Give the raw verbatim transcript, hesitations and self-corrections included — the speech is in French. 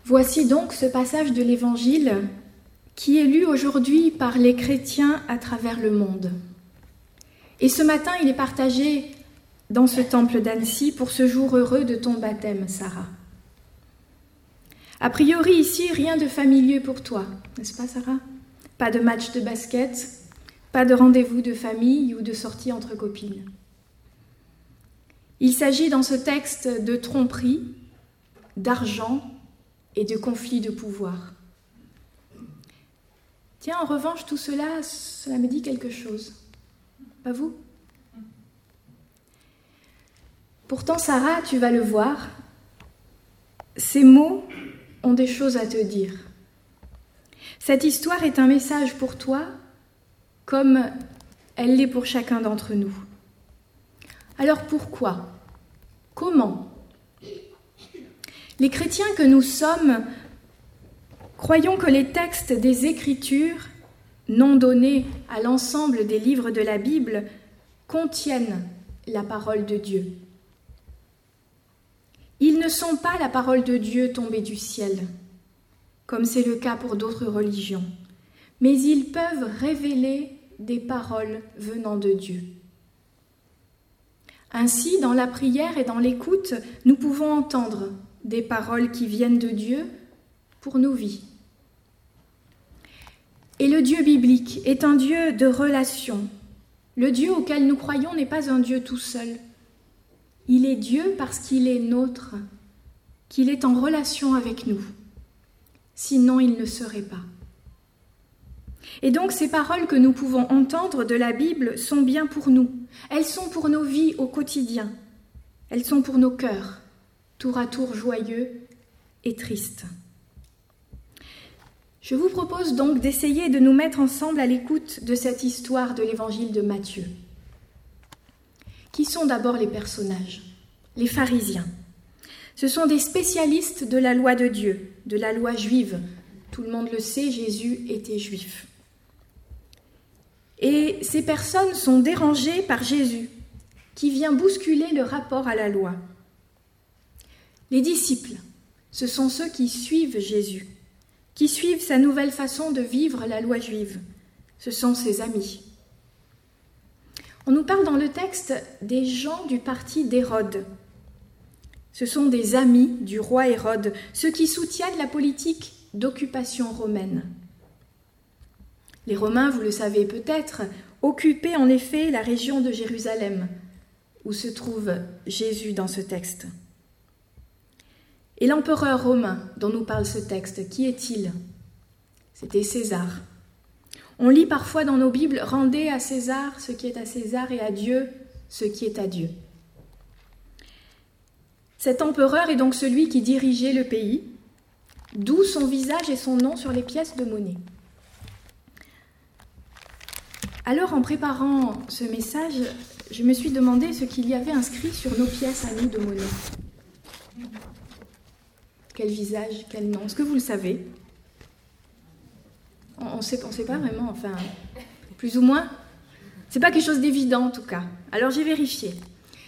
Voici donc ce passage de l'Évangile qui est lu aujourd'hui par les chrétiens à travers le monde. Et ce matin, il est partagé dans ce temple d'Annecy pour ce jour heureux de ton baptême, Sarah. A priori, ici, rien de familier pour toi, n'est-ce pas, Sarah? Pas de match de basket, pas de rendez-vous de famille ou de sortie entre copines. Il s'agit dans ce texte de tromperie, d'argent et de conflits de pouvoir. Tiens, en revanche, tout cela, cela me dit quelque chose. Pas vous? Pourtant, Sarah, tu vas le voir, ces mots ont des choses à te dire. Cette histoire est un message pour toi, comme elle l'est pour chacun d'entre nous. Alors pourquoi? Comment? Les chrétiens que nous sommes croyons que les textes des Écritures, non donnés à l'ensemble des livres de la Bible, contiennent la parole de Dieu. Ils ne sont pas la parole de Dieu tombée du ciel, comme c'est le cas pour d'autres religions, mais ils peuvent révéler des paroles venant de Dieu. Ainsi, dans la prière et dans l'écoute, nous pouvons entendre des paroles qui viennent de Dieu pour nos vies. Et le Dieu biblique est un Dieu de relation. Le Dieu auquel nous croyons n'est pas un Dieu tout seul. Il est Dieu parce qu'il est nôtre, qu'il est en relation avec nous. Sinon, il ne serait pas. Et donc, ces paroles que nous pouvons entendre de la Bible sont bien pour nous. Elles sont pour nos vies au quotidien. Elles sont pour nos cœurs, tour à tour joyeux et tristes. Je vous propose donc d'essayer de nous mettre ensemble à l'écoute de cette histoire de l'évangile de Matthieu. Qui sont d'abord les personnages? Les pharisiens. Ce sont des spécialistes de la loi de Dieu, de la loi juive. Tout le monde le sait, Jésus était juif. Et ces personnes sont dérangées par Jésus, qui vient bousculer le rapport à la loi. Les disciples, ce sont ceux qui suivent Jésus, qui suivent sa nouvelle façon de vivre la loi juive. Ce sont ses amis. On nous parle dans le texte des gens du parti d'Hérode. Ce sont des amis du roi Hérode, ceux qui soutiennent la politique d'occupation romaine. Les Romains, vous le savez peut-être, occupaient en effet la région de Jérusalem, où se trouve Jésus dans ce texte. Et l'empereur romain dont nous parle ce texte, qui est-il? C'était César. On lit parfois dans nos Bibles « Rendez à César ce qui est à César et à Dieu ce qui est à Dieu ». Cet empereur est donc celui qui dirigeait le pays, d'où son visage et son nom sur les pièces de monnaie. Alors, en préparant ce message, je me suis demandé ce qu'il y avait inscrit sur nos pièces à nous de monnaie. Quel visage, quel nom? Est-ce que vous le savez? On ne sait, on sait pas vraiment, enfin, plus ou moins. C'est pas quelque chose d'évident en tout cas. Alors j'ai vérifié.